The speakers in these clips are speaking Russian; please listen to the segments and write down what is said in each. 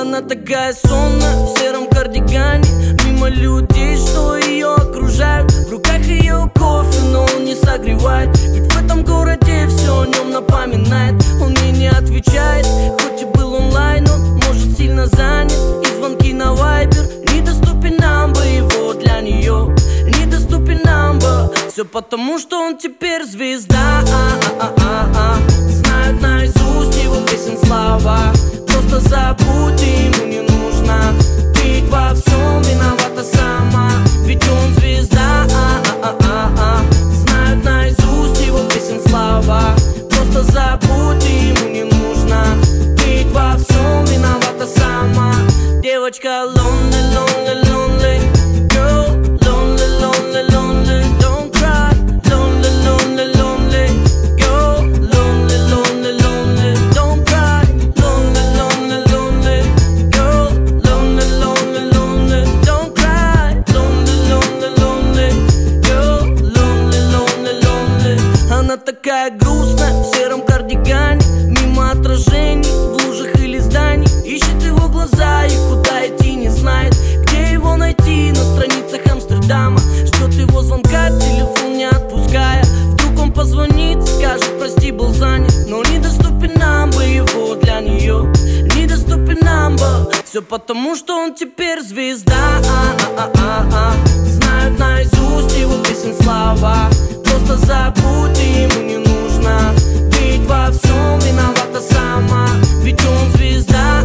Она такая сонная, в сером кардигане, мимо людей, что ее окружают. В руках ее кофе, но он не согревает, ведь в этом городе все о нем напоминает. Он мне не отвечает, хоть и был онлайн, он может сильно занят. И звонки на вайбер, недоступен number его для нее, недоступен number. Все потому, что он теперь звезда. Знают наизусть его песен слова. Просто забудь, ему не нужно. Ведь во всем виновата сама, ведь он звезда. Знают наизусть его песен слова. Просто забудь, ему не нужно. Ведь во всем виновата сама. Девочка lonely, lonely, lonely girl, lonely, lonely, lonely, don't cry. Lonely, lonely, lonely girl, lonely, lonely, lonely, don't cry. Lonely, lonely, lonely girl, lonely, lonely, lonely, don't cry. Lonely, lonely, lonely girl, lonely, lonely, lonely. Она такая грустная, в сером кардигане, мимо отражений в лужах или зданий. Ищет его глаза и куда идти не знает, где его найти на страницах Амстердама. Ждет его звонка, телефон не отпуская. Вдруг он позвонит, скажет прости, был занят. Но недоступен number его для нее, недоступен number. Все потому, что он теперь звезда. Знают наизусть его песен слова. Просто забудь, ему не нужно. Ведь во всем виновата сама, ведь он звезда.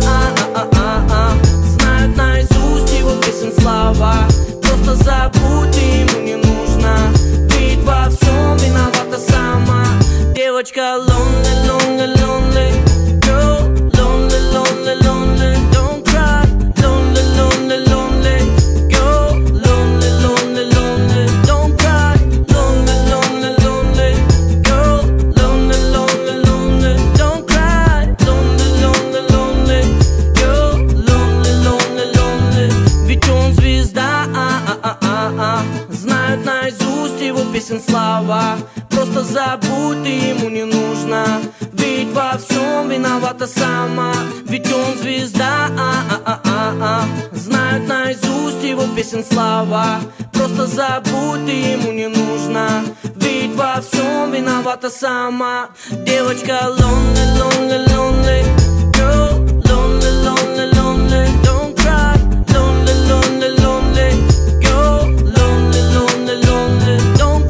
Знают наизусть его песен слова. Просто забудь, ему не нужно. Ведь во всем виновата сама. Девочка lonely, lonely, lonely girl, lonely, lonely, lonely, don't cry. Lonely, lonely, lonely girl, lonely, lonely, lonely, don't cry. Lonely, lonely, lonely girl, lonely, lonely, lonely, don't cry. Lonely, lonely, lonely girl, lonely, lonely, lonely, ведь он звезда. Знают наизусть его песен слова. Просто забудь, ты ему не нужно. Ведь во всем виновата сама, ведь он звезда. Знают наизусть его песен слова. Просто забудь, ты ему не нужно. Ведь во всем виновата сама. Девочка lonely.